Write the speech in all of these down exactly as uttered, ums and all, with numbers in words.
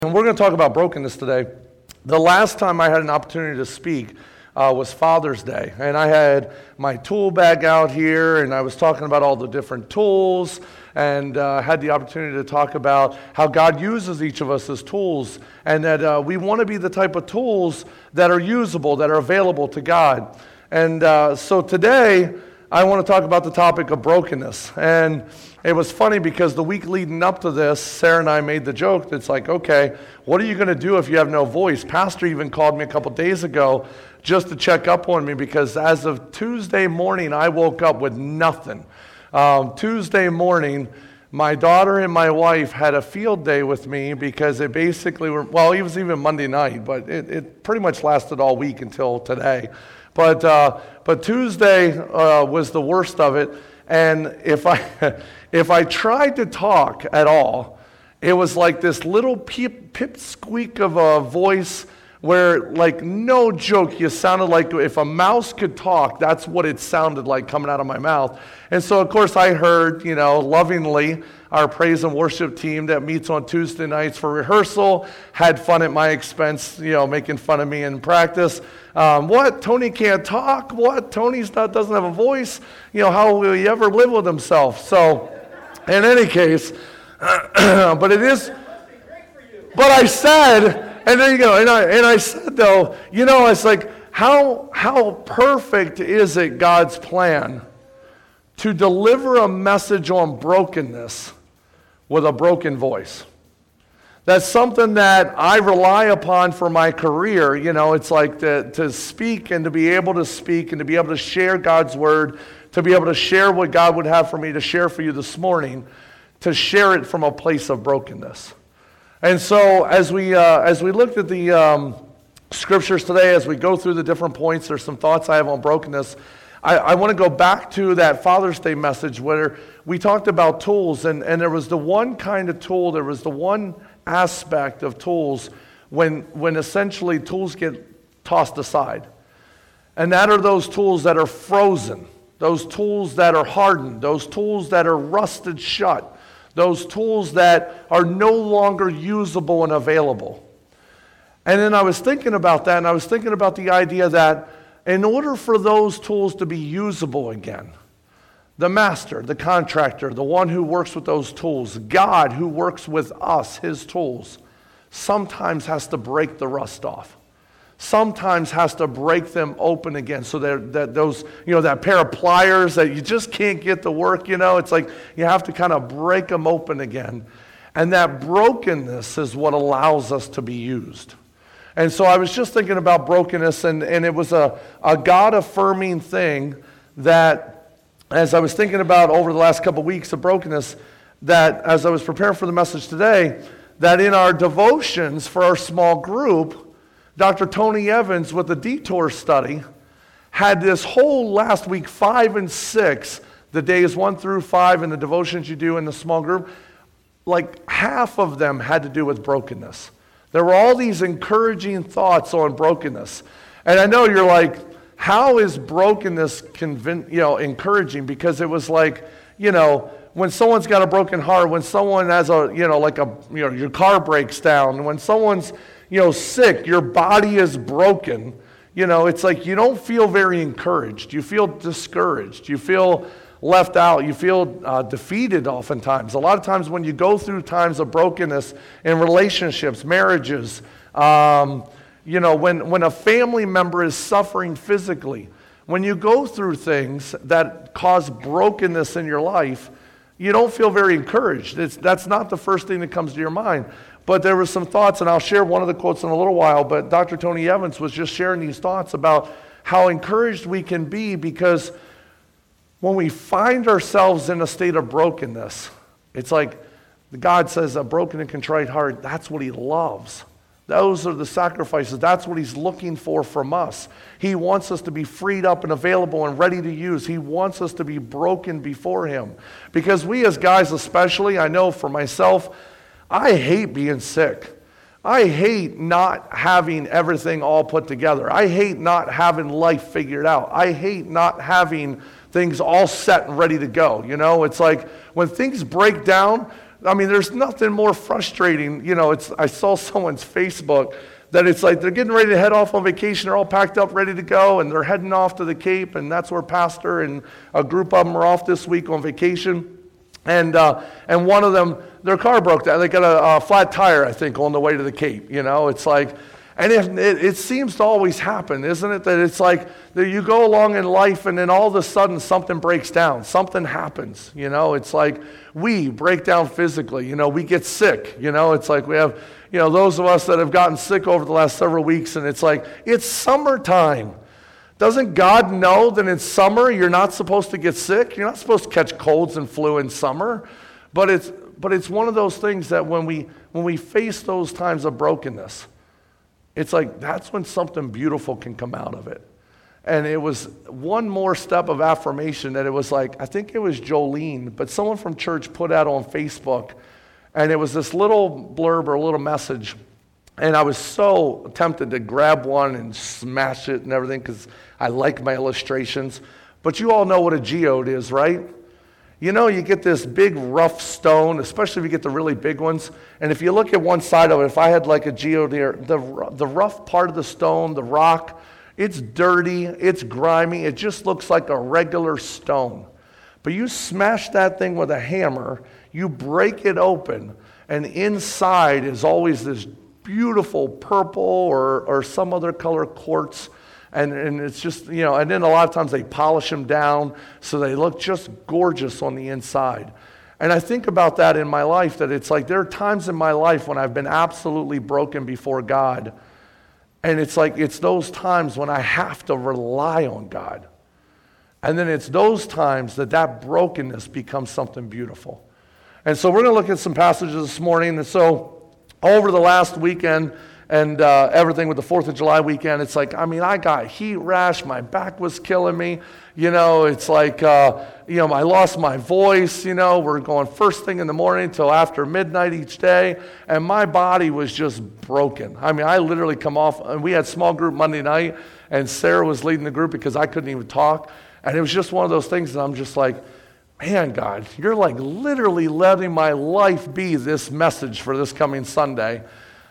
And we're going to talk about brokenness today. The last time I had an opportunity to speak uh, was Father's Day. And I had my tool bag out here, and I was talking about all the different tools, and uh, had the opportunity to talk about how God uses each of us as tools, and that uh, we want to be the type of tools that are usable, that are available to God. And uh, so today, I want to talk about the topic of brokenness. And it was funny because the week leading up to this, Sarah and I made the joke that's like, okay, what are you going to do if you have no voice? Pastor even called me a couple days ago just to check up on me because as of Tuesday morning, I woke up with nothing. Um, Tuesday morning, my daughter and my wife had a field day with me because it basically were, well, it was even Monday night, but it, it pretty much lasted all week until today. But uh, but Tuesday uh, was the worst of it, and if I if I tried to talk at all, it was like this little pip, pip squeak of a voice where, like, no joke, you sounded like if a mouse could talk, that's what it sounded like coming out of my mouth. And so, of course, I heard, you know, lovingly, our praise and worship team that meets on Tuesday nights for rehearsal had fun at my expense, you know, making fun of me in practice. Um, what? Tony can't talk? What? Tony's not doesn't have a voice? You know, how will he ever live with himself? So, in any case, but it is, but I said, and there you go, and I, and I said though, you know, it's like, how how perfect is it, God's plan, to deliver a message on brokenness with a broken voice? That's something that I rely upon for my career. You know, it's like to, to speak and to be able to speak and to be able to share God's word, to be able to share what God would have for me to share for you this morning, to share it from a place of brokenness. And so as we uh, as we looked at the um, scriptures today, as we go through the different points, there's some thoughts I have on brokenness. I, I want to go back to that Father's Day message where we talked about tools, and, and there was the one kind of tool, there was the one aspect of tools when when essentially tools get tossed aside. And that are those tools that are frozen, those tools that are hardened, those tools that are rusted shut, those tools that are no longer usable and available. And then I was thinking about that, and I was thinking about the idea that in order for those tools to be usable again, the master, the contractor, the one who works with those tools, God who works with us, his tools, sometimes has to break the rust off. Sometimes has to break them open again so that, that those, you know, that pair of pliers that you just can't get to work, you know, it's like you have to kind of break them open again. And that brokenness is what allows us to be used. And so I was just thinking about brokenness, and, and it was a, a God-affirming thing that, as I was thinking about over the last couple of weeks of brokenness, that as I was preparing for the message today, that in our devotions for our small group, Doctor Tony Evans with the Detour study had this whole last week, five and six, the days one through five and the devotions you do in the small group, like half of them had to do with brokenness. There were all these encouraging thoughts on brokenness. And I know you're like, how is brokenness convin- you know, encouraging? Because it was like, you know, when someone's got a broken heart, when someone has a, you know, like a, you know, your car breaks down, when someone's, you know, sick, your body is broken, you know, it's like you don't feel very encouraged. You feel discouraged. You feel left out. You feel uh, defeated oftentimes. A lot of times when you go through times of brokenness in relationships, marriages, um, you know, when, when a family member is suffering physically, when you go through things that cause brokenness in your life, you don't feel very encouraged. It's, that's not the first thing that comes to your mind. But there were some thoughts, and I'll share one of the quotes in a little while, but Doctor Tony Evans was just sharing these thoughts about how encouraged we can be, because when we find ourselves in a state of brokenness, it's like God says a broken and contrite heart, that's what he loves. Those are the sacrifices. That's what he's looking for from us. He wants us to be freed up and available and ready to use. He wants us to be broken before him. Because we as guys especially, I know for myself, I hate being sick. I hate not having everything all put together. I hate not having life figured out. I hate not having things all set and ready to go. You know, it's like when things break down, I mean, there's nothing more frustrating. You know, it's I saw someone's Facebook that it's like they're getting ready to head off on vacation. They're all packed up, ready to go, and they're heading off to the Cape, and that's where Pastor and a group of them are off this week on vacation. And uh, and one of them, their car broke down. They got a, a flat tire, I think, on the way to the Cape. You know, it's like, and it, it, it seems to always happen, isn't it? That it's like that you go along in life, and then all of a sudden something breaks down. Something happens. You know, it's like we break down physically. You know, we get sick. You know, it's like we have, you know, those of us that have gotten sick over the last several weeks, and it's like it's summertime. Doesn't God know that in summer you're not supposed to get sick? You're not supposed to catch colds and flu in summer. But it's but it's one of those things that when we when we face those times of brokenness, it's like that's when something beautiful can come out of it. And it was one more step of affirmation that it was like, I think it was Jolene, but someone from church put out on Facebook, and it was this little blurb or a little message. And I was so tempted to grab one and smash it and everything because I like my illustrations. But you all know what a geode is, right? You know, you get this big rough stone, especially if you get the really big ones. And if you look at one side of it, if I had like a geode here, the, the rough part of the stone, the rock, it's dirty, it's grimy, it just looks like a regular stone. But you smash that thing with a hammer, you break it open, and inside is always this beautiful purple or, or some other color quartz. And, and it's just, you know, and then a lot of times they polish them down so they look just gorgeous on the inside. And I think about that in my life, that it's like there are times in my life when I've been absolutely broken before God. And it's like it's those times when I have to rely on God. And then it's those times that that brokenness becomes something beautiful. And so we're going to look at some passages this morning. And so over the last weekend and uh, everything with the fourth of July weekend, it's like, I mean, I got heat rash. My back was killing me. You know, it's like, uh, you know, I lost my voice. You know, we're going first thing in the morning till after midnight each day. And my body was just broken. I mean, I literally come off, and we had small group Monday night, and Sarah was leading the group because I couldn't even talk. And it was just one of those things that I'm just like, man, God, you're like literally letting my life be this message for this coming Sunday.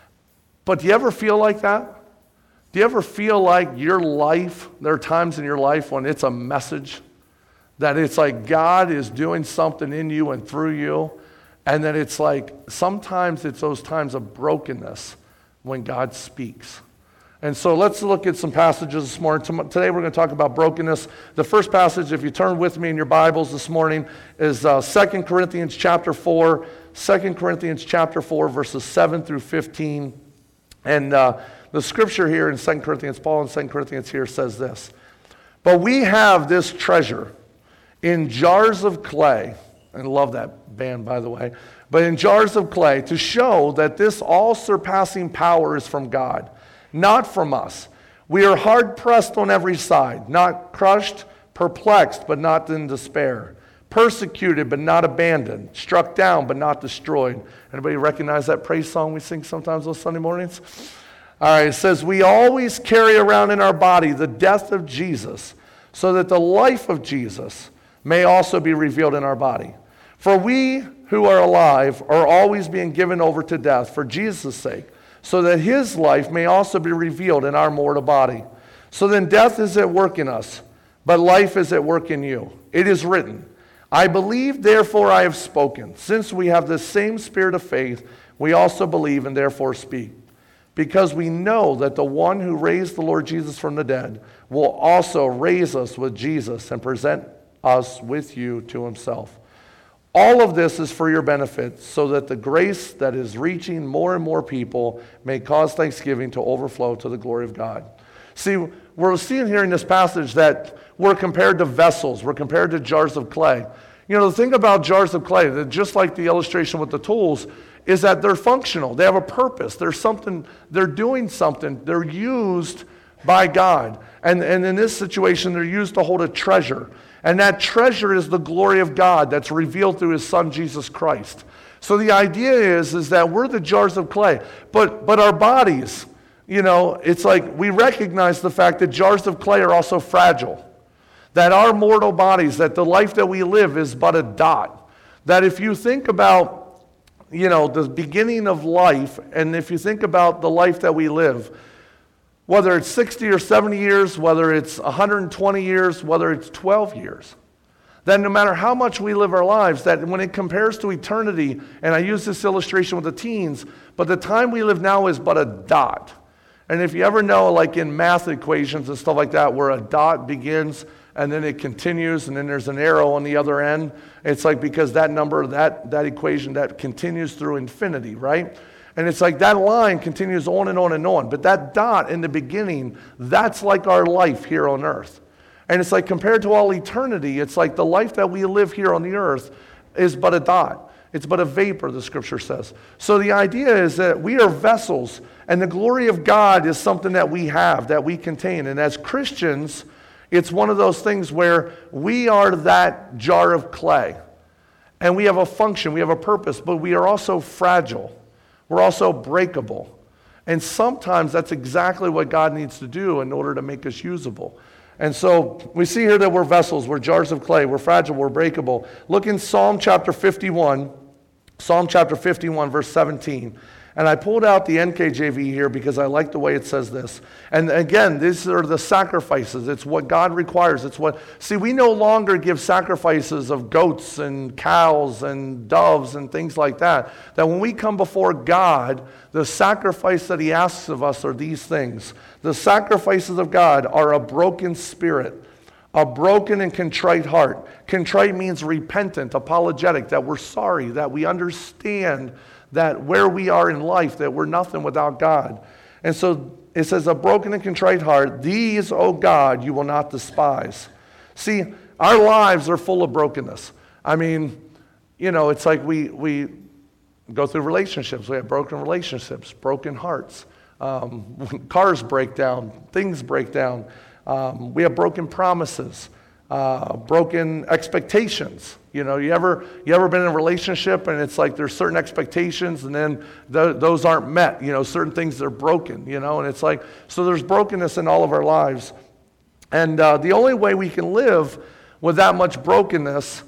But do you ever feel like that? Do you ever feel like your life, there are times in your life when it's a message, that it's like God is doing something in you and through you, and that it's like sometimes it's those times of brokenness when God speaks. And so let's look at some passages this morning. Today we're going to talk about brokenness. The first passage, if you turn with me in your Bibles this morning, is uh, Second Corinthians chapter four. Second Corinthians chapter four, verses seven through fifteen. And uh, the scripture here in Second Corinthians, Paul in Second Corinthians here says this. But we have this treasure in jars of clay. And I love that band, by the way. But in jars of clay, to show that this all-surpassing power is from God, not from us. We are hard-pressed on every side, not crushed, perplexed, but not in despair, persecuted, but not abandoned, struck down, but not destroyed. Anybody recognize that praise song we sing sometimes on Sunday mornings? All right, it says, we always carry around in our body the death of Jesus, so that the life of Jesus may also be revealed in our body. For we who are alive are always being given over to death for Jesus' sake, so that his life may also be revealed in our mortal body. So then death is at work in us, but life is at work in you. It is written, I believe, therefore I have spoken. Since we have the same spirit of faith, we also believe and therefore speak. Because we know that the one who raised the Lord Jesus from the dead will also raise us with Jesus and present us with you to himself. All of this is for your benefit, so that the grace that is reaching more and more people may cause thanksgiving to overflow to the glory of God. See, we're seeing here in this passage that we're compared to vessels. We're compared to jars of clay. You know, the thing about jars of clay, that just like the illustration with the tools, is that they're functional. They have a purpose. There's something, they're doing something. They're used by God. And, and in this situation, they're used to hold a treasure. And that treasure is the glory of God that's revealed through his son, Jesus Christ. So the idea is, is that we're the jars of clay. But, but our bodies, you know, it's like we recognize the fact that jars of clay are also fragile. That our mortal bodies, that the life that we live is but a dot. That if you think about you know, the beginning of life, and if you think about the life that we live, whether it's sixty or seventy years, whether it's one hundred twenty years, whether it's twelve years, then no matter how much we live our lives, that when it compares to eternity, and I use this illustration with the teens, but the time we live now is but a dot. And if you ever know, like in math equations and stuff like that, where a dot begins and then it continues and then there's an arrow on the other end, it's like because that number, that, that equation, that continues through infinity, right? And it's like that line continues on and on and on. But that dot in the beginning, that's like our life here on earth. And it's like compared to all eternity, it's like the life that we live here on the earth is but a dot. It's but a vapor, the scripture says. So the idea is that we are vessels, and the glory of God is something that we have, that we contain. And as Christians, it's one of those things where we are that jar of clay. And we have a function, we have a purpose, but we are also fragile. We're also breakable. And sometimes that's exactly what God needs to do in order to make us usable. And so we see here that we're vessels, we're jars of clay, we're fragile, we're breakable. Look in Psalm chapter fifty-one, Psalm chapter fifty-one, verse seventeen. And I pulled out the N K J V here because I like the way it says this. And again, these are the sacrifices. It's what God requires. It's what, see, we no longer give sacrifices of goats and cows and doves and things like that. That when we come before God, the sacrifice that he asks of us are these things. The sacrifices of God are a broken spirit, a broken and contrite heart. Contrite means repentant, apologetic, that we're sorry, that we understand that where we are in life, that we're nothing without God. And so it says, a broken and contrite heart, these, O God, you will not despise. See, our lives are full of brokenness. I mean, you know, it's like we we go through relationships. We have broken relationships, broken hearts. Um, cars break down, things break down. Um, we have broken promises, uh, broken expectations. You know, you ever you ever been in a relationship and it's like there's certain expectations and then th- those aren't met. You know, certain things are broken. You know, and it's like so there's brokenness in all of our lives, and uh, the only way we can live with that much brokenness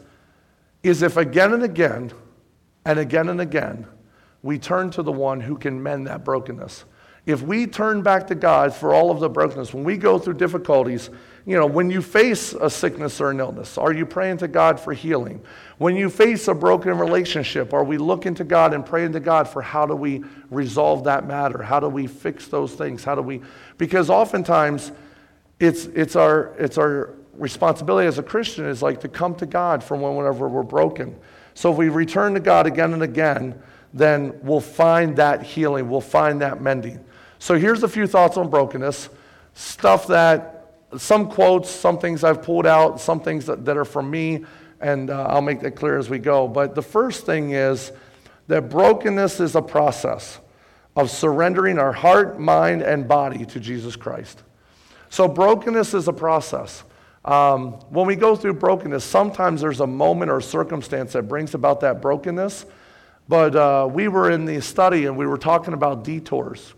is if again and again, and again and again, we turn to the one who can mend that brokenness. If we turn back to God for all of the brokenness, when we go through difficulties, you know, when you face a sickness or an illness, are you praying to God for healing? When you face a broken relationship, are we looking to God and praying to God for how do we resolve that matter? How do we fix those things? How do we, because oftentimes it's it's our it's our responsibility as a Christian is like to come to God for whenever we're broken. So if we return to God again and again, then we'll find that healing, we'll find that mending. So here's a few thoughts on brokenness, stuff that, some quotes, some things I've pulled out, some things that, that are from me, and uh, I'll make that clear as we go. But the first thing is that brokenness is a process of surrendering our heart, mind, and body to Jesus Christ. So brokenness is a process. Um, when we go through brokenness, sometimes there's a moment or circumstance that brings about that brokenness. But uh, we were in the study and we were talking about detours.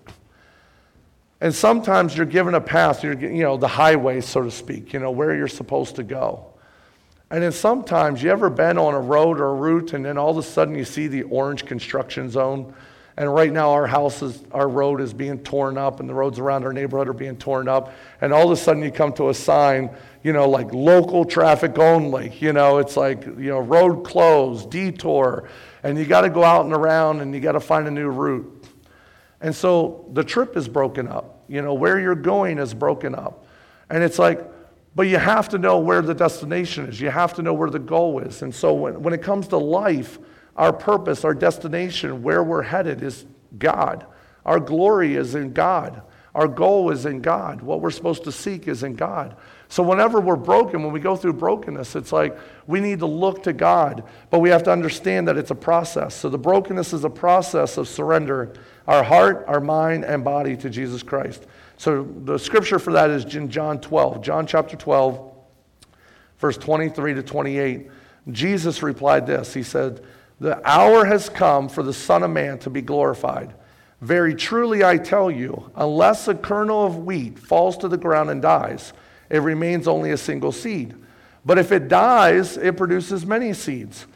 And sometimes you're given a path, you're, you know, the highway, so to speak, you know, where you're supposed to go. And then sometimes you ever been on a road or a route and then all of a sudden you see the orange construction zone. And right now our house is, our road is being torn up and the roads around our neighborhood are being torn up. And all of a sudden you come to a sign, you know, like local traffic only. You know, it's like, you know, road closed, detour. And you got to go out and around and you got to find a new route. And so the trip is broken up. You know, where you're going is broken up. And it's like, but you have to know where the destination is. You have to know where the goal is. And so when, when it comes to life, our purpose, our destination, where we're headed is God. Our glory is in God. Our goal is in God. What we're supposed to seek is in God. So whenever we're broken, when we go through brokenness, it's like we need to look to God, but we have to understand that it's a process. So the brokenness is a process of surrender our heart, our mind, and body to Jesus Christ. So the scripture for that is in John twelve. John chapter twelve, verse twenty-three to twenty-eight. Jesus replied this. He said, "The hour has come for the Son of Man to be glorified. Very truly I tell you, unless a kernel of wheat falls to the ground and dies, it remains only a single seed. But if it dies, it produces many seeds.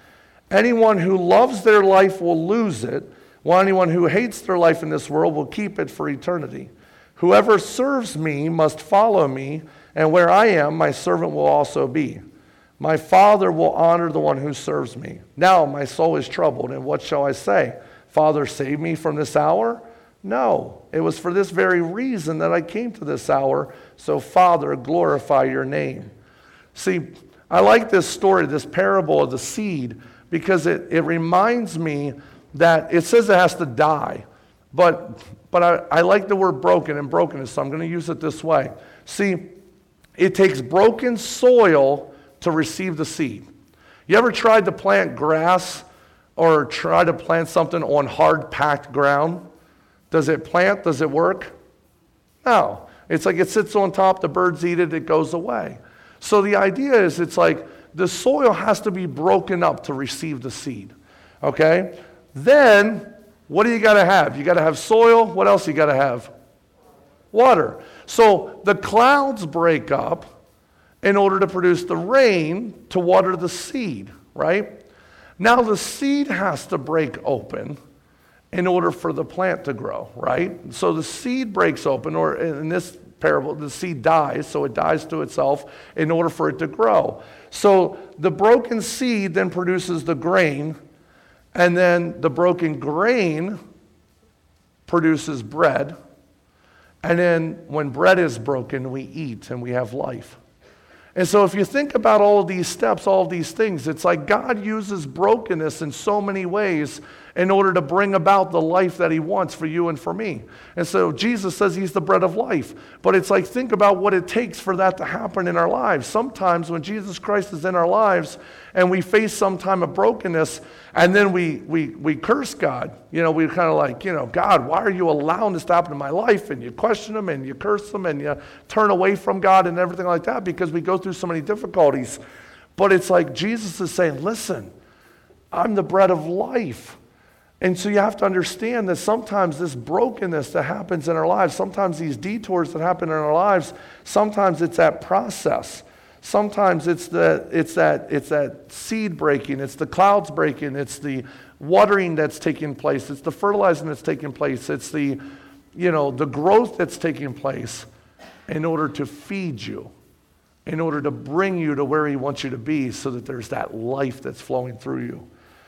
Anyone who loves their life will lose it, while anyone who hates their life in this world will keep it for eternity. Whoever serves me must follow me, and where I am, my servant will also be. My Father will honor the one who serves me. Now my soul is troubled, and what shall I say? Father, save me from this hour? No, it was for this very reason that I came to this hour. So Father, glorify your name. See, I like this story, this parable of the seed, because it, it reminds me that it says it has to die. But, but I, I like the word broken and brokenness, so I'm going to use it this way. See, it takes broken soil to receive the seed. You ever tried to plant grass or try to plant something on hard, packed ground? Does it plant? Does it work? No. It's like it sits on top, the birds eat it, it goes away. So the idea is it's like the soil has to be broken up to receive the seed. Okay? Then, what do you got to have? You got to have soil. What else you got to have? Water. So the clouds break up in order to produce the rain to water the seed, right? Now the seed has to break open in order for the plant to grow, right? So the seed breaks open, or in this parable, the seed dies, so it dies to itself in order for it to grow. So the broken seed then produces the grain, and then the broken grain produces bread. And then when bread is broken, we eat and we have life. And so if you think about all of these steps, all of these things, it's like God uses brokenness in so many ways in order to bring about the life that he wants for you and for me. And so Jesus says he's the bread of life. But it's like, think about what it takes for that to happen in our lives. Sometimes when Jesus Christ is in our lives and we face some time of brokenness, and then we we we curse God. You know, we kind of like, you know, God, why are you allowing this to happen in my life? And you question him and you curse him and you turn away from God and everything like that because we go through so many difficulties. But it's like Jesus is saying, listen, I'm the bread of life. And so you have to understand that sometimes this brokenness that happens in our lives, sometimes these detours that happen in our lives, sometimes it's that process. Sometimes it's the it's that it's that seed breaking, it's the clouds breaking, it's the watering that's taking place, it's the fertilizing that's taking place, it's the you know the growth that's taking place in order to feed you, in order to bring you to where he wants you to be, so that there's that life that's flowing through you.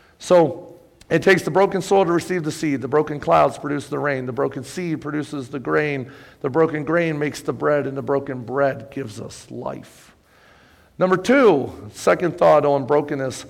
So it takes the broken soil to receive the seed. The broken clouds produce the rain. The broken seed produces the grain. The broken grain makes the bread, and the broken bread gives us life. Number two, second thought on brokenness.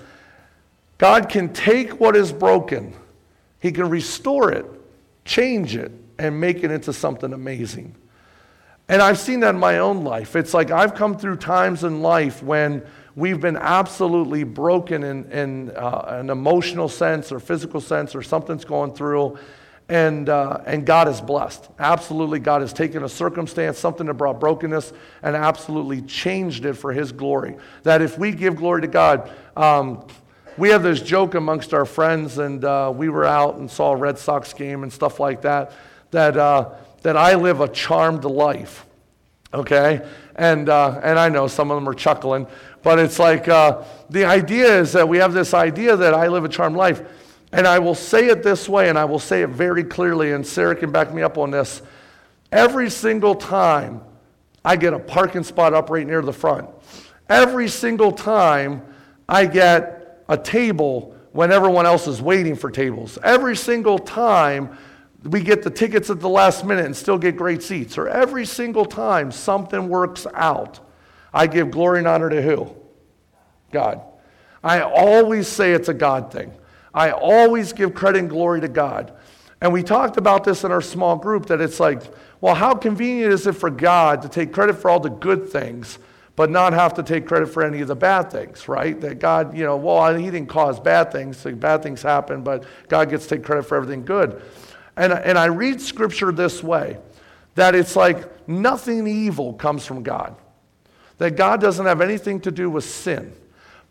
God can take what is broken. He can restore it, change it, and make it into something amazing. And I've seen that in my own life. It's like I've come through times in life when we've been absolutely broken in, in uh, an emotional sense or physical sense, or something's going through, and uh, and God is blessed. Absolutely, God has taken a circumstance, something that brought brokenness, and absolutely changed it for his glory. That if we give glory to God, um, we have this joke amongst our friends, and uh, we were out and saw a Red Sox game and stuff like that, that, uh, that I live a charmed life, okay? And, uh, and I know some of them are chuckling, but it's like uh, the idea is that we have this idea that I live a charmed life. And I will say it this way, and I will say it very clearly, and Sarah can back me up on this. Every single time I get a parking spot up right near the front, every single time I get a table when everyone else is waiting for tables, every single time we get the tickets at the last minute and still get great seats, or every single time something works out, I give glory and honor to who? God. I always say it's a God thing. I always give credit and glory to God. And we talked about this in our small group, that it's like, well, how convenient is it for God to take credit for all the good things, but not have to take credit for any of the bad things, right? That God, you know, well, he didn't cause bad things, so bad things happen, but God gets to take credit for everything good. And, and I read Scripture this way, that it's like nothing evil comes from God. That God doesn't have anything to do with sin.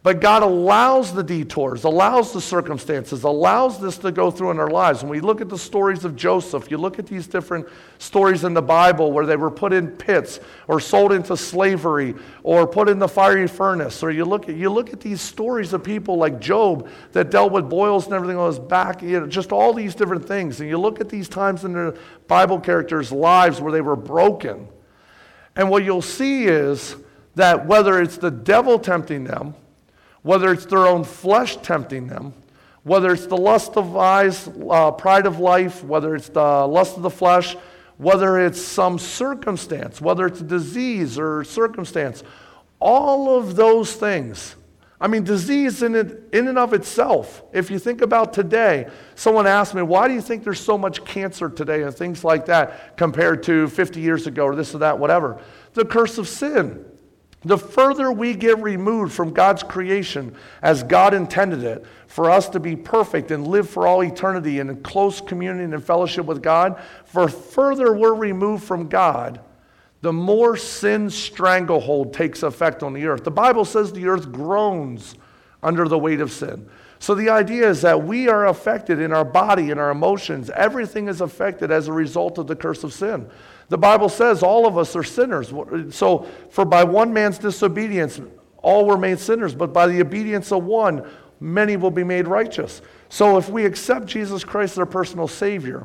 But God allows the detours, allows the circumstances, allows this to go through in our lives. When we look at the stories of Joseph, you look at these different stories in the Bible where they were put in pits or sold into slavery or put in the fiery furnace. Or you look at you look at these stories of people like Job that dealt with boils and everything on his back, you know, just all these different things. And you look at these times in the Bible characters' lives where they were broken. And what you'll see is that whether it's the devil tempting them, whether it's their own flesh tempting them, whether it's the lust of eyes, uh, pride of life, whether it's the lust of the flesh, whether it's some circumstance, whether it's a disease or circumstance, all of those things. I mean, disease in, it, in and of itself, if you think about today, someone asked me, why do you think there's so much cancer today and things like that compared to fifty years ago or this or that, whatever? The curse of sin. The further we get removed from God's creation as God intended it, for us to be perfect and live for all eternity and in close communion and fellowship with God, for further we're removed from God, the more sin's stranglehold takes effect on the earth. The Bible says the earth groans under the weight of sin. So the idea is that we are affected in our body, in our emotions. Everything is affected as a result of the curse of sin. The Bible says all of us are sinners. So, for by one man's disobedience, all were made sinners, but by the obedience of one, many will be made righteous. So if we accept Jesus Christ as our personal Savior,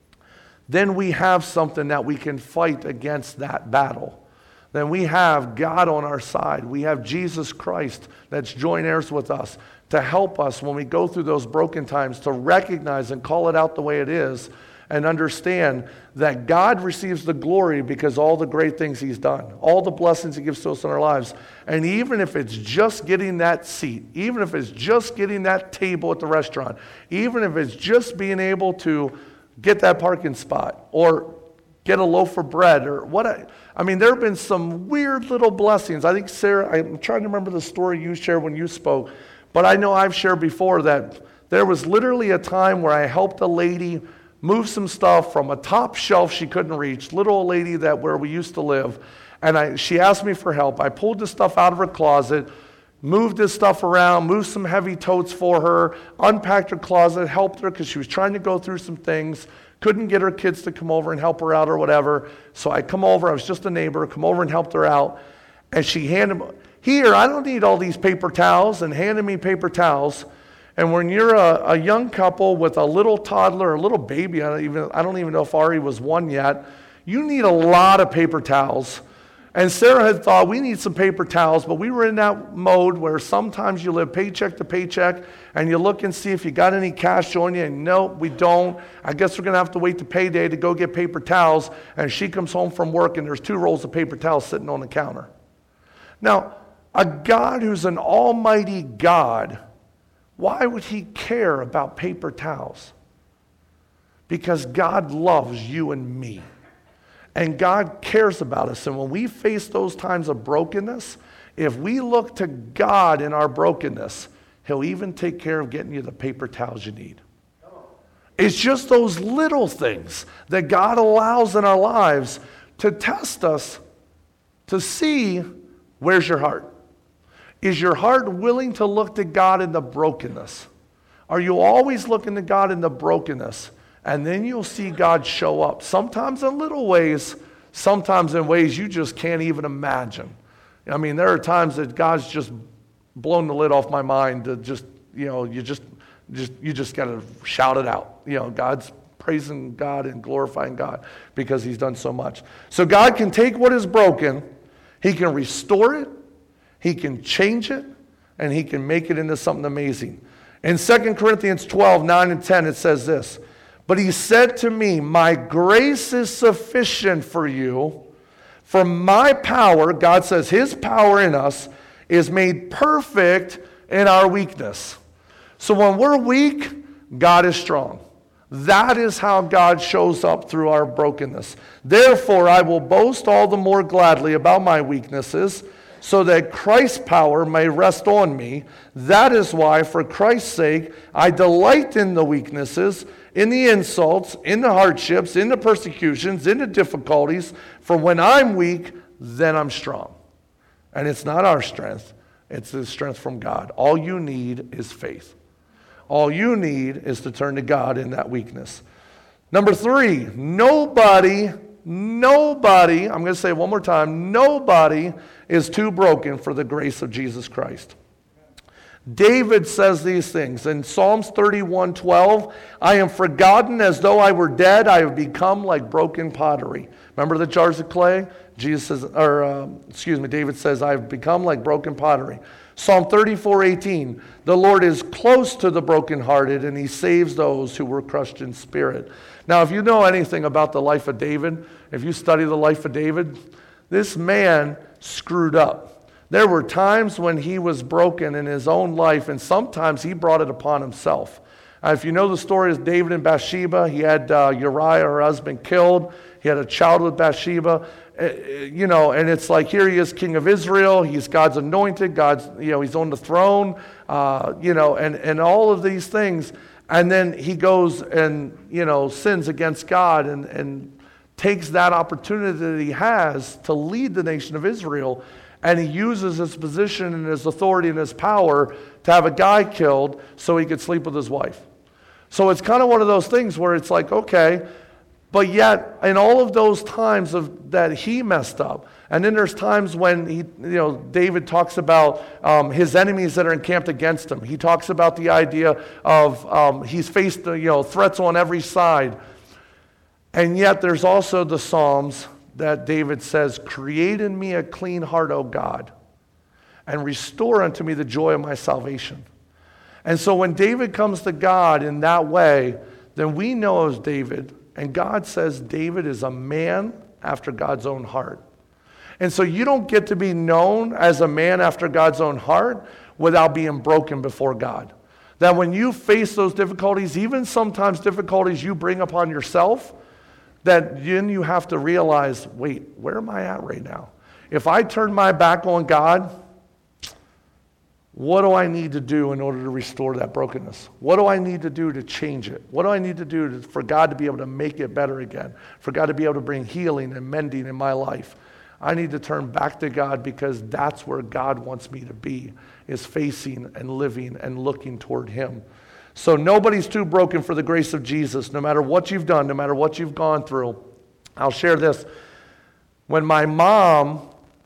then we have something that we can fight against that battle. Then we have God on our side. We have Jesus Christ that's joint heirs with us to help us when we go through those broken times, to recognize and call it out the way it is, and understand that God receives the glory because all the great things he's done, all the blessings he gives to us in our lives. And even if it's just getting that seat, even if it's just getting that table at the restaurant, even if it's just being able to get that parking spot or get a loaf of bread or what, I, I mean, there have been some weird little blessings. I think, Sarah, I'm trying to remember the story you shared when you spoke, but I know I've shared before that there was literally a time where I helped a lady move some stuff from a top shelf she couldn't reach, little old lady that where we used to live, and I, she asked me for help. I pulled the stuff out of her closet, moved this stuff around, moved some heavy totes for her, unpacked her closet, helped her because she was trying to go through some things, couldn't get her kids to come over and help her out or whatever. So I come over, I was just a neighbor, come over and helped her out, and she handed me, here, I don't need all these paper towels, and handed me paper towels. And when you're a, a young couple with a little toddler, a little baby, I don't even I don't even know if Ari was one yet, you need a lot of paper towels. And Sarah had thought, we need some paper towels, but we were in that mode where sometimes you live paycheck to paycheck, and you look and see if you got any cash on you, and no, we don't. I guess we're going to have to wait to payday to go get paper towels. And she comes home from work, and there's two rolls of paper towels sitting on the counter. Now, a God who's an almighty God, why would he care about paper towels? Because God loves you and me. And God cares about us. And when we face those times of brokenness, if we look to God in our brokenness, he'll even take care of getting you the paper towels you need. It's just those little things that God allows in our lives to test us to see, where's your heart? Is your heart willing to look to God in the brokenness? Are you always looking to God in the brokenness? And then you'll see God show up. Sometimes in little ways, sometimes in ways you just can't even imagine. I mean, there are times that God's just blown the lid off my mind to just, you know, you just, just you just got to shout it out. You know, God's praising God and glorifying God because he's done so much. So God can take what is broken, he can restore it, he can change it, and he can make it into something amazing. In Second Corinthians twelve, nine and ten, it says this, but he said to me, my grace is sufficient for you, for my power, God says his power in us, is made perfect in our weakness. So when we're weak, God is strong. That is how God shows up through our brokenness. Therefore, I will boast all the more gladly about my weaknesses, so that Christ's power may rest on me. That is why, for Christ's sake, I delight in the weaknesses, in the insults, in the hardships, in the persecutions, in the difficulties. For when I'm weak, then I'm strong. And it's not our strength. It's the strength from God. All you need is faith. All you need is to turn to God in that weakness. Number three, nobody, nobody, I'm going to say it one more time, nobody is too broken for the grace of Jesus Christ. David says these things in Psalms thirty-one twelve, I am forgotten as though I were dead. I have become like broken pottery. Remember the jars of clay? Jesus says, or uh, excuse me, David says, I have become like broken pottery. Psalm thirty-four eighteen, the Lord is close to the brokenhearted and he saves those who were crushed in spirit. Now, if you know anything about the life of David, if you study the life of David, this man screwed up. There were times when he was broken in his own life, and sometimes he brought it upon himself. Uh, if you know the story of David and Bathsheba, he had uh, Uriah, her husband, killed. He had a child with Bathsheba. Uh, you know, and it's like here he is, king of Israel. He's God's anointed. God's, you know, he's on the throne. Uh, you know, and and all of these things, and then he goes and you know sins against God and and takes that opportunity that he has to lead the nation of Israel. And he uses his position and his authority and his power to have a guy killed so he could sleep with his wife. So it's kind of one of those things where it's like, okay, but yet in all of those times of that he messed up, and then there's times when he, you know, David talks about um, his enemies that are encamped against him. He talks about the idea of um, he's faced, you know, threats on every side. And yet there's also the Psalms that David says, create in me a clean heart, O God, and restore unto me the joy of my salvation. And so when David comes to God in that way, then we know as David, and God says David is a man after God's own heart. And so you don't get to be known as a man after God's own heart without being broken before God. That when you face those difficulties, even sometimes difficulties you bring upon yourself, that then you have to realize, wait, where am I at right now? If I turn my back on God, what do I need to do in order to restore that brokenness? What do I need to do to change it? What do I need to do to, for God to be able to make it better again? For God to be able to bring healing and mending in my life? I need to turn back to God because that's where God wants me to be, is facing and living and looking toward Him. So nobody's too broken for the grace of Jesus, no matter what you've done, no matter what you've gone through. I'll share this. When my mom,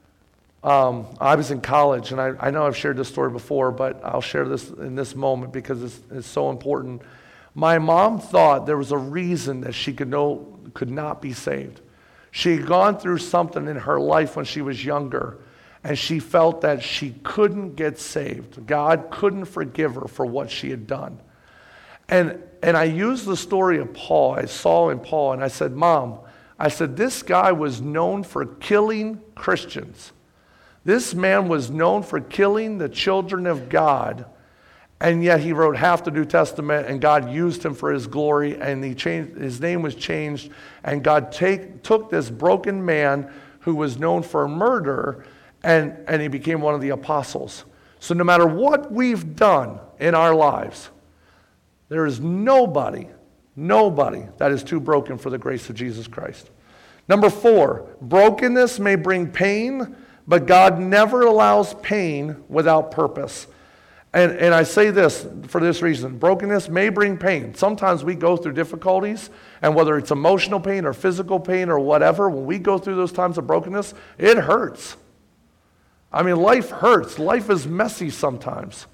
um, I was in college, and I, I know I've shared this story before, but I'll share this in this moment because it's, it's so important. My mom thought there was a reason that she could, no, could not be saved. She had gone through something in her life when she was younger, and she felt that she couldn't get saved. God couldn't forgive her for what she had done. And and I used the story of Paul. I saw in Paul, and I said, Mom, I said, this guy was known for killing Christians. This man was known for killing the children of God, and yet he wrote half the New Testament, and God used him for his glory, and he changed, his name was changed, and God take, took this broken man who was known for murder, and, and he became one of the apostles. So no matter what we've done in our lives, there is nobody, nobody that is too broken for the grace of Jesus Christ. Number four, brokenness may bring pain, but God never allows pain without purpose. And, and I say this for this reason. Brokenness may bring pain. Sometimes we go through difficulties, and whether it's emotional pain or physical pain or whatever, when we go through those times of brokenness, it hurts. I mean, life hurts. Life is messy sometimes.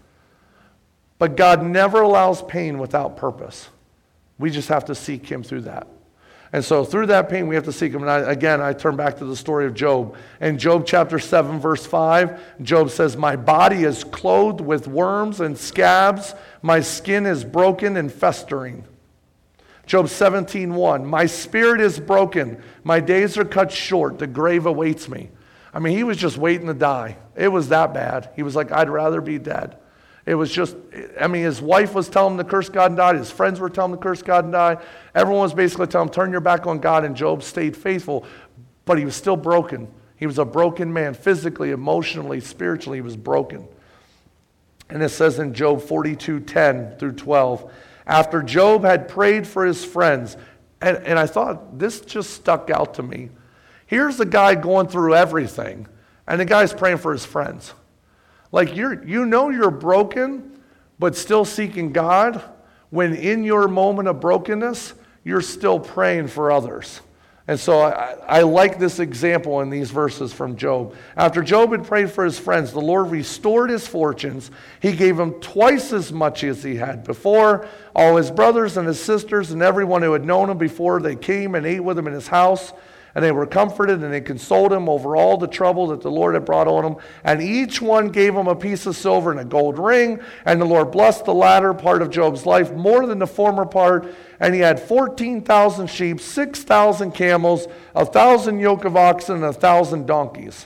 But God never allows pain without purpose. We just have to seek Him through that. And so through that pain, we have to seek Him. And I, again, I turn back to the story of Job. In Job chapter seven, verse five, Job says, my body is clothed with worms and scabs. My skin is broken and festering. Job seventeen one, my spirit is broken. My days are cut short. The grave awaits me. I mean, he was just waiting to die. It was that bad. He was like, I'd rather be dead. It was just, I mean, his wife was telling him to curse God and die. His friends were telling him to curse God and die. Everyone was basically telling him, turn your back on God, and Job stayed faithful. But he was still broken. He was a broken man, physically, emotionally, spiritually, he was broken. And it says in Job forty-two ten through twelve, after Job had prayed for his friends, and, and I thought, this just stuck out to me. Here's the guy going through everything, and the guy's praying for his friends. Like you're, you know you're broken, but still seeking God, when in your moment of brokenness, you're still praying for others. And so I, I like this example in these verses from Job. After Job had prayed for his friends, the Lord restored his fortunes. He gave him twice as much as he had before. All his brothers and his sisters and everyone who had known him before, they came and ate with him in his house. And they were comforted, and they consoled him over all the trouble that the Lord had brought on him. And each one gave him a piece of silver and a gold ring. And the Lord blessed the latter part of Job's life more than the former part. And he had fourteen thousand sheep, six thousand camels, a thousand yoke of oxen, and a thousand donkeys.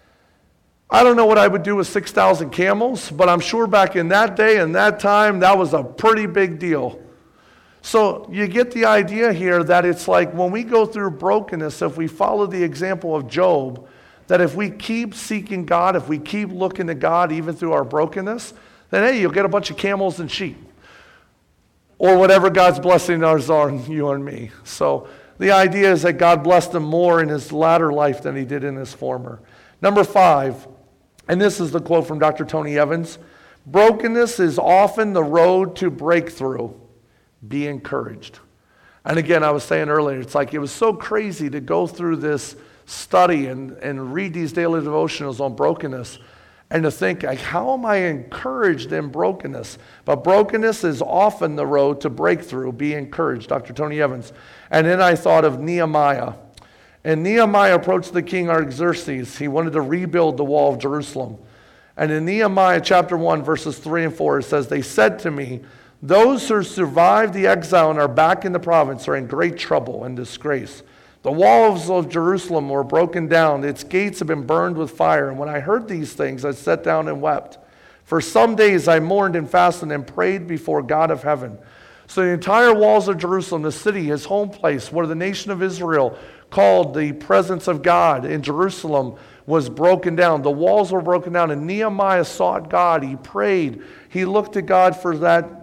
I don't know what I would do with six thousand camels, but I'm sure back in that day and that time, that was a pretty big deal. So you get the idea here that it's like when we go through brokenness, if we follow the example of Job, that if we keep seeking God, if we keep looking to God even through our brokenness, then hey, you'll get a bunch of camels and sheep. Or whatever God's blessings are on you and me. So the idea is that God blessed him more in his latter life than he did in his former. Number five, and this is the quote from Doctor Tony Evans, brokenness is often the road to breakthrough. Be encouraged. And again, I was saying earlier, it's like it was so crazy to go through this study and, and read these daily devotionals on brokenness and to think, like, how am I encouraged in brokenness? But brokenness is often the road to breakthrough. Be encouraged, Doctor Tony Evans. And then I thought of Nehemiah. And Nehemiah approached the king Artaxerxes. He wanted to rebuild the wall of Jerusalem. And in Nehemiah chapter one, verses three and four, it says, they said to me, those who survived the exile and are back in the province are in great trouble and disgrace. The walls of Jerusalem were broken down. Its gates have been burned with fire. And when I heard these things, I sat down and wept. For some days I mourned and fasted and prayed before God of heaven. So the entire walls of Jerusalem, the city, his home place, where the nation of Israel called the presence of God in Jerusalem, was broken down. The walls were broken down. And Nehemiah sought God. He prayed. He looked to God for that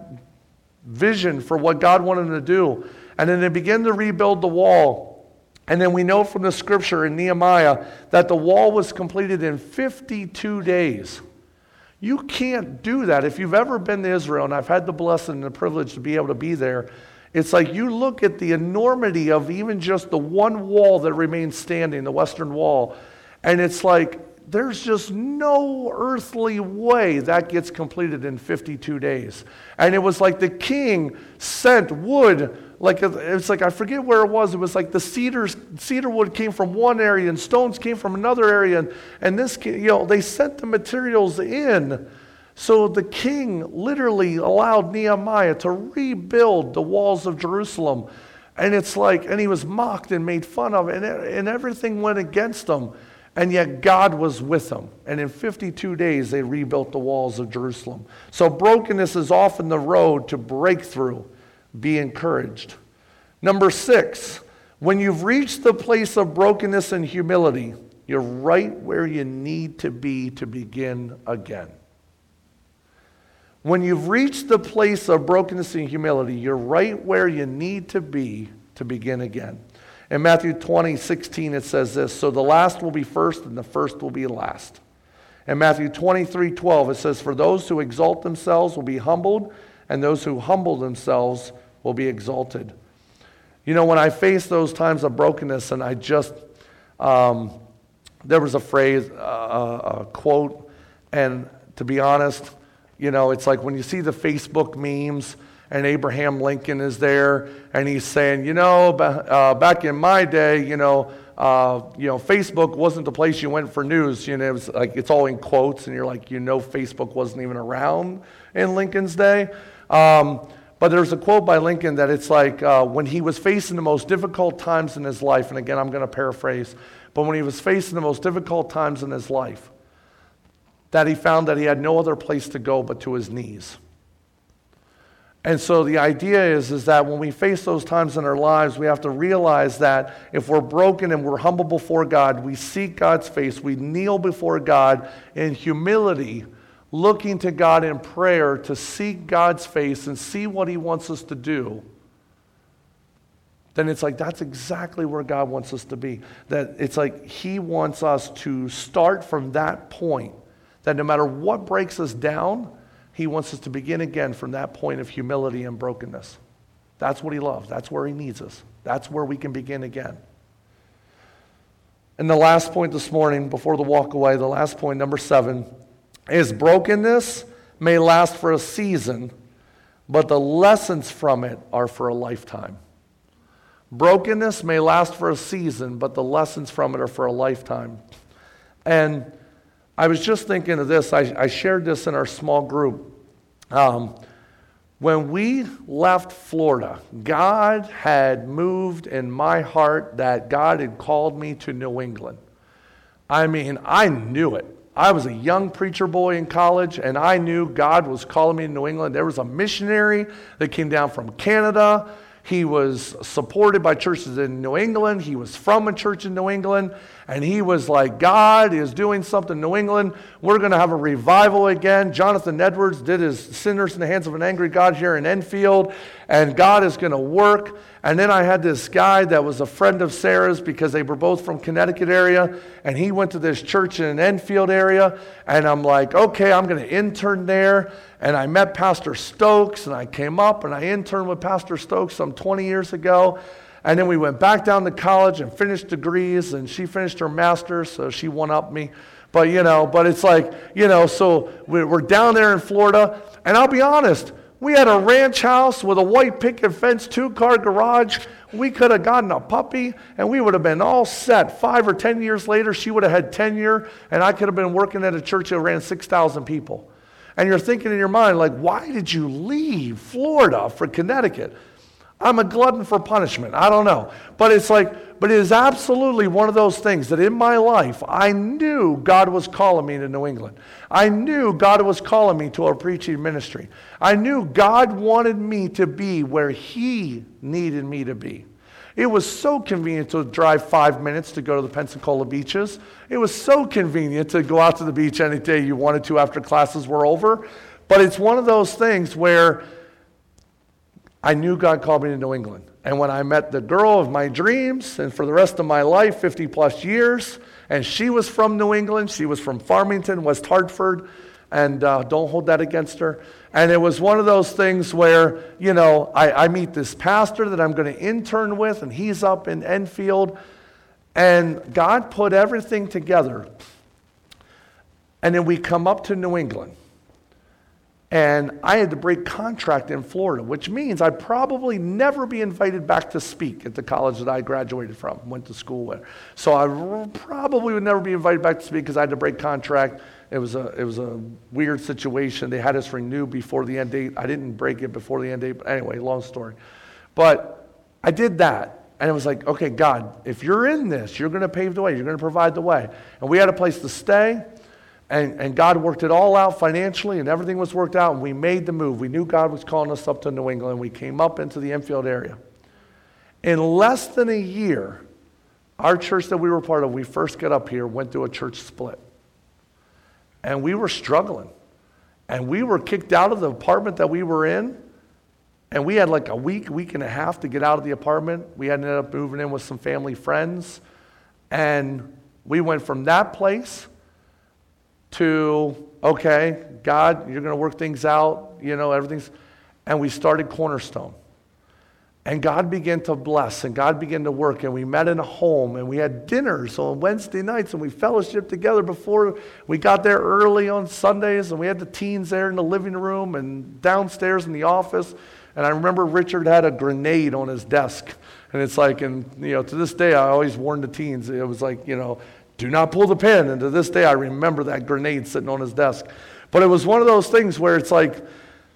vision for what God wanted him to do. And then they began to rebuild the wall. And then we know from the scripture in Nehemiah that the wall was completed in fifty-two days. You can't do that. If you've ever been to Israel, and I've had the blessing and the privilege to be able to be there, it's like you look at the enormity of even just the one wall that remains standing, the Western Wall, and it's like there's just no earthly way that gets completed in fifty-two days. And it was like the king sent wood, like it's like I forget where it was. It was like the cedars, cedar wood came from one area and stones came from another area, and, and this, you know, they sent the materials in. So the king literally allowed Nehemiah to rebuild the walls of Jerusalem, and it's like, and he was mocked and made fun of, and and everything went against him. And yet God was with them. And in fifty-two days, they rebuilt the walls of Jerusalem. So brokenness is often the road to breakthrough. Be encouraged. Number six, when you've reached the place of brokenness and humility, you're right where you need to be to begin again. When you've reached the place of brokenness and humility, you're right where you need to be to begin again. In Matthew twenty, sixteen, it says this, so the last will be first and the first will be last. In Matthew twenty-three, twelve, it says, for those who exalt themselves will be humbled, and those who humble themselves will be exalted. You know, when I face those times of brokenness, and I just, um, there was a phrase, uh, a quote, and to be honest, you know, it's like when you see the Facebook memes, and Abraham Lincoln is there, and he's saying, you know, uh, back in my day, you know, uh, you know, Facebook wasn't the place you went for news. You know, it was like it's all in quotes, and you're like, you know, Facebook wasn't even around in Lincoln's day. Um, but there's a quote by Lincoln that it's like uh, when he was facing the most difficult times in his life, and again, I'm going to paraphrase, but when he was facing the most difficult times in his life, that he found that he had no other place to go but to his knees. And so the idea is, is that when we face those times in our lives, we have to realize that if we're broken and we're humble before God, we seek God's face, we kneel before God in humility, looking to God in prayer to seek God's face and see what he wants us to do, then it's like that's exactly where God wants us to be. That it's like he wants us to start from that point, That no matter what breaks us down, he wants us to begin again from that point of humility and brokenness. That's what he loves. That's where he needs us. That's where we can begin again. And the last point this morning, before the walk away, the last point, number seven, is brokenness may last for a season, but the lessons from it are for a lifetime. Brokenness may last for a season, but the lessons from it are for a lifetime. And I was just thinking of this. I, I shared this in our small group. Um, when we left Florida, God had moved in my heart that God had called me to New England. I mean, I knew it. I was a young preacher boy in college, and I knew God was calling me to New England. There was a missionary that came down from Canada. He was supported by churches in New England. He was from a church in New England. And he was like, God is doing something in New England. We're going to have a revival again. Jonathan Edwards did his Sinners in the Hands of an Angry God here in Enfield. And God is going to work. And then I had this guy that was a friend of Sarah's because they were both from Connecticut area. And he went to this church in an Enfield area. And I'm like, okay, I'm going to intern there. And I met Pastor Stokes. And I came up and I interned with Pastor Stokes some twenty years ago. And then we went back down to college and finished degrees, and she finished her master's, so she one-upped me. But, you know, but it's like, you know, so we're down there in Florida, and I'll be honest, we had a ranch house with a white picket fence, two-car garage. We could have gotten a puppy, and we would have been all set. Five or ten years later, she would have had tenure, and I could have been working at a church that ran six thousand people. And you're thinking in your mind, like, why did you leave Florida for Connecticut? I'm a glutton for punishment. I don't know. But it's like, but it is absolutely one of those things that in my life, I knew God was calling me to New England. I knew God was calling me to a preaching ministry. I knew God wanted me to be where he needed me to be. It was so convenient to drive five minutes to go to the Pensacola beaches. It was so convenient to go out to the beach any day you wanted to after classes were over. But it's one of those things where I knew God called me to New England. And when I met the girl of my dreams, and for the rest of my life, fifty plus years, and she was from New England, she was from Farmington, West Hartford, and uh, don't hold that against her. And it was one of those things where, you know, I, I meet this pastor that I'm going to intern with, and he's up in Enfield, and God put everything together. And then we come up to New England. And I had to break contract in Florida, which means I'd probably never be invited back to speak at the college that I graduated from, went to school with. So I probably would never be invited back to speak because I had to break contract. It was a it was a weird situation. They had us renew before the end date. I didn't break it before the end date, but anyway, long story. But I did that. And it was like, okay, God, if you're in this, you're going to pave the way. You're going to provide the way. And we had a place to stay. And, and God worked it all out financially, and everything was worked out, and we made the move. We knew God was calling us up to New England. We came up into the Enfield area. In less than a year, our church that we were part of, we first got up here, went through a church split. And we were struggling. And we were kicked out of the apartment that we were in, and we had like a week, week and a half to get out of the apartment. We ended up moving in with some family friends, and we went from that place to, okay, God, you're going to work things out, you know, everything's, and we started Cornerstone. And God began to bless, and God began to work, and we met in a home, and we had dinners on Wednesday nights, and we fellowshiped together before we got there early on Sundays, and we had the teens there in the living room and downstairs in the office. And I remember Richard had a grenade on his desk, and it's like, and you know, to this day, I always warn the teens, it was like, you know, do not pull the pin. And to this day, I remember that grenade sitting on his desk. But it was one of those things where it's like,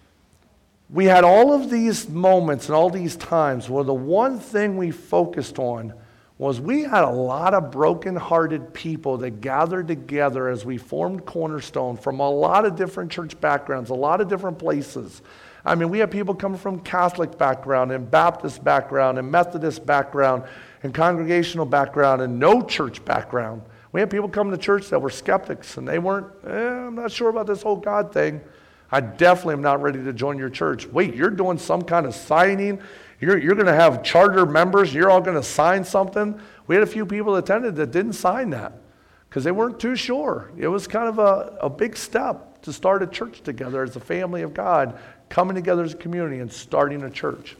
we had all of these moments and all these times where the one thing we focused on was we had a lot of broken-hearted people that gathered together as we formed Cornerstone from a lot of different church backgrounds, a lot of different places. I mean, we had people coming from Catholic background and Baptist background and Methodist background and congregational background and no church background. We had people come to church that were skeptics, and they weren't, eh, I'm not sure about this whole God thing. I definitely am not ready to join your church. Wait, you're doing some kind of signing? You're, you're going to have charter members? You're all going to sign something? We had a few people that attended that didn't sign that because they weren't too sure. It was kind of a, a big step to start a church together as a family of God, coming together as a community and starting a church.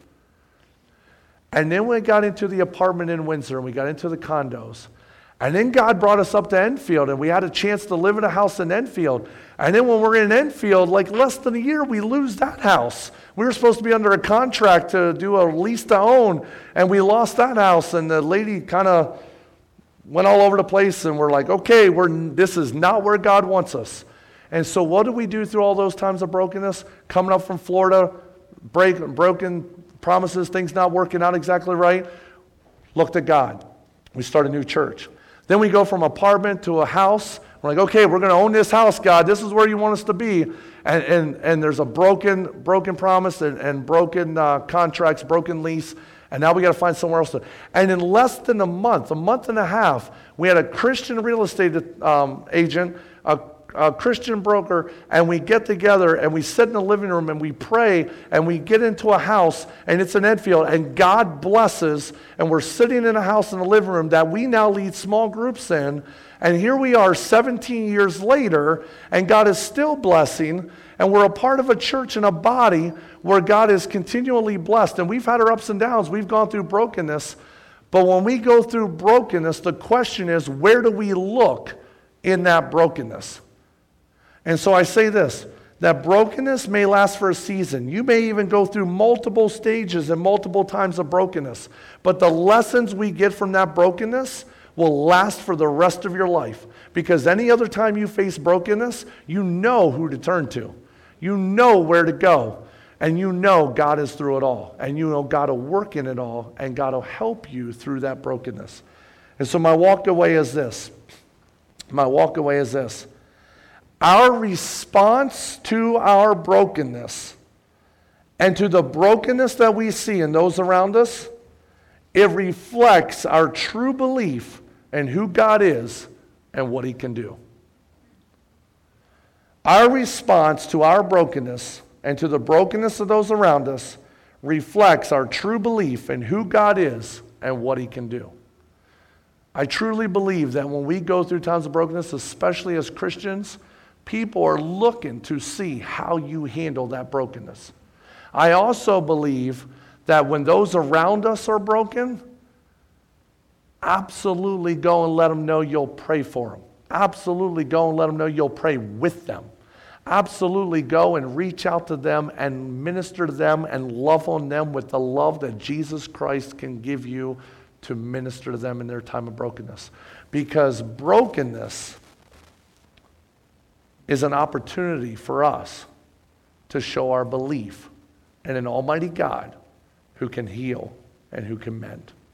And then we got into the apartment in Windsor, and we got into the condos. And then God brought us up to Enfield, and we had a chance to live in a house in Enfield. And then when we're in Enfield, like less than a year, we lose that house. We were supposed to be under a contract to do a lease to own, and we lost that house. And the lady kind of went all over the place, and we're like, okay, we're this is not where God wants us. And so what do we do through all those times of brokenness? Coming up from Florida, break, broken promises, things not working out exactly right. Look to God. We start a new church. Then we go from apartment to a house. We're like, okay, we're going to own this house, God. This is where you want us to be. And and, and there's a broken broken promise and, and broken uh, contracts, broken lease. And now we got to find somewhere else to. And in less than a month, a month and a half, we had a Christian real estate um, agent, a a Christian broker, and we get together and we sit in the living room and we pray and we get into a house, and it's in Enfield, and God blesses, and we're sitting in a house in the living room that we now lead small groups in, and here we are seventeen years later, and God is still blessing, and we're a part of a church and a body where God is continually blessed. And we've had our ups and downs, we've gone through brokenness, but when we go through brokenness, the question is, where do we look in that brokenness? And so I say this, that brokenness may last for a season. You may even go through multiple stages and multiple times of brokenness. But the lessons we get from that brokenness will last for the rest of your life. Because any other time you face brokenness, you know who to turn to. You know where to go. And you know God is through it all. And you know God will work in it all. And God will help you through that brokenness. And so my walk away is this. My walk away is this. Our response to our brokenness and to the brokenness that we see in those around us, it reflects our true belief in who God is and what He can do. Our response to our brokenness and to the brokenness of those around us reflects our true belief in who God is and what He can do. I truly believe that when we go through times of brokenness, especially as Christians, people are looking to see how you handle that brokenness. I also believe that when those around us are broken, absolutely go and let them know you'll pray for them. Absolutely go and let them know you'll pray with them. Absolutely go and reach out to them and minister to them and love on them with the love that Jesus Christ can give you to minister to them in their time of brokenness. Because brokenness is an opportunity for us to show our belief in an almighty God who can heal and who can mend.